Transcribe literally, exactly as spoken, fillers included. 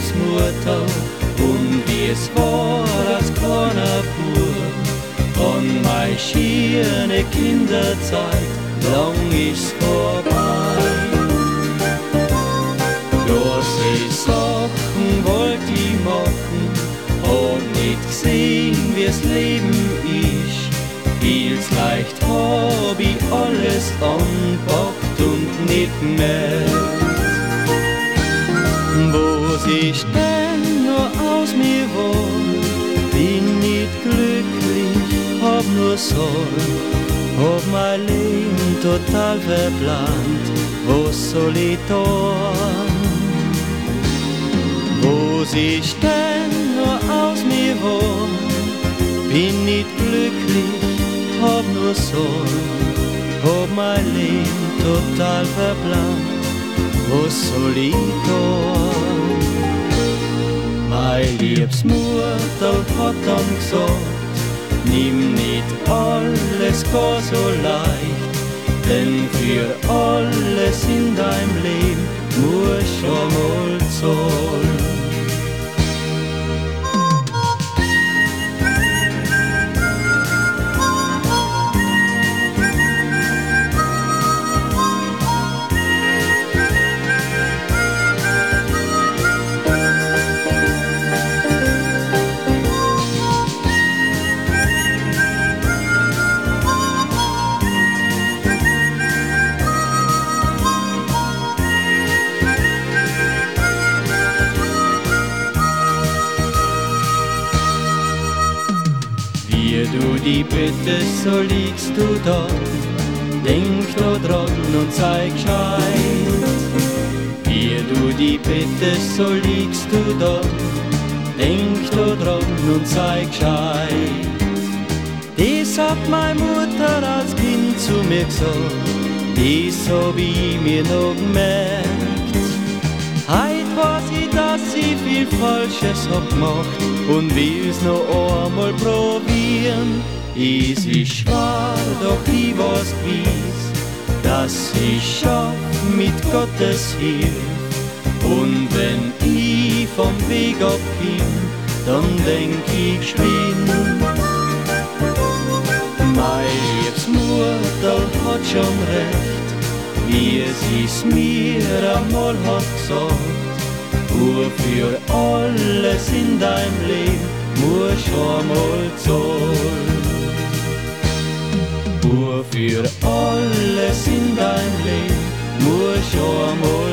lieb's Mutter und wie es war als kleiner Bub. Und meine schiere Kinderzeit, lang ist's vorbei. Große Sachen wollt ich machen, hab nicht gesehen, wie's Leben ist. Viel's leicht hab ich alles anpackt und nicht gemerkt. Was ich denn nur aus mir war, bin nicht glücklich, hab nur Sorgen, hab mein Leben total verplant. Was soll ich tun? Was ich denn nur aus mir war, bin nicht glücklich, hab nur Sorgen, hab mein Leben total verplant. Was soll ich tun? Mein liebes Mutter hat dann gesagt, nimm nicht alles gar so leicht, denn für alles in deinem Leben musst du mal zahlen. Wie du die bittest, so liegst du da. Denk da dran und sei gescheit. Wie du die bittest, so liegst du da. Denk da dran und sei gescheit. Das hat meine Mutter als Kind zu mir gesagt, das hab ich mir noch gemerkt. Heut weiß ich, dass ich viel Falsches hab gemacht und will's noch einmal probieren. Es ist schwer, doch ich weiß gewiss, dass ich schaff mit Gottes Hilfe. Und wenn ich vom Weg abkomm, dann denk ich geschwind. Meine liebes Mutter hat schon recht, wie sie's mir einmal hat gesagt. Nur für alles in deinem Leben musst du einmal zahlen. Nur für alles in deinem Leben musst du einmal